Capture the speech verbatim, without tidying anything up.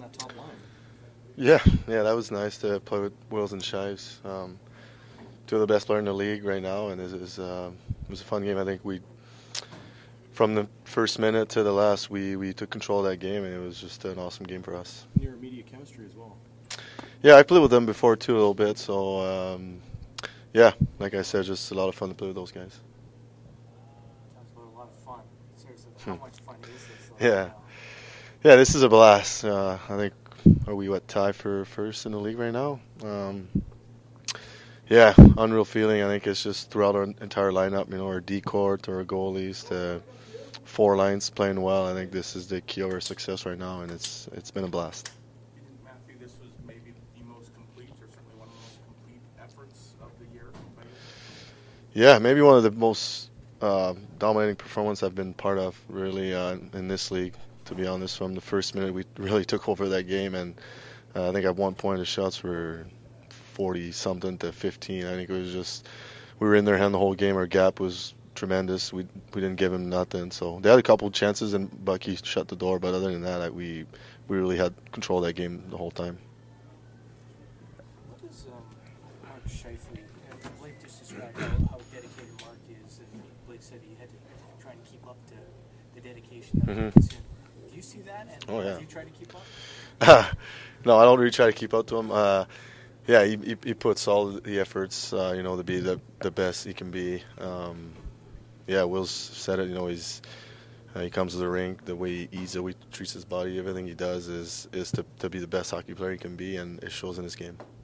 that top line. Yeah, yeah, that was nice to play with Wills and Shives. Um, two of the best players in the league right now, and it was, uh, it was a fun game. I think we, from the first minute to the last, we, we took control of that game, and it was just an awesome game for us. Near immediate chemistry as well. Yeah, I played with them before too a little bit, so um, yeah, like I said, just a lot of fun to play with those guys. Talks about a lot of fun. Seriously, how much fun is this? Like, Yeah. now? Yeah, this is a blast. Uh, I think, are we, what, tied for first in the league right now? Um, yeah, unreal feeling. I think it's just throughout our entire lineup, you know, our D-court, to our goalies, to four lines playing well. I think this is the key of our success right now, and it's it's been a blast. You think, Matthew, this was maybe the most complete, or certainly one of the most complete efforts of the year? Yeah, maybe one of the most uh, dominating performances I've been part of, really, uh, in this league. To be honest, from the first minute, we really took over that game, and uh, I think at one point the shots were forty something to fifteen. I think it was just we were in their hand the whole game. Our gap was tremendous. We we didn't give them nothing. So they had a couple of chances, and Bucky shut the door. But other than that, like, we we really had control of that game the whole time. What does um, Mark Scheifele, uh, Blake just described how, how dedicated Mark is, and Blake said he had to try and keep up to the dedication that Mhm. he puts in. Do you see that? And Oh, yeah. do you try to keep up? No, I don't really try to keep up to him. Uh, yeah, he, he he puts all the efforts, uh, you know, to be the the best he can be. Um, yeah, Will's said it. You know, he's uh, he comes to the rink, the way he eats, the way he treats his body, everything he does is is to to be the best hockey player he can be, and it shows in his game.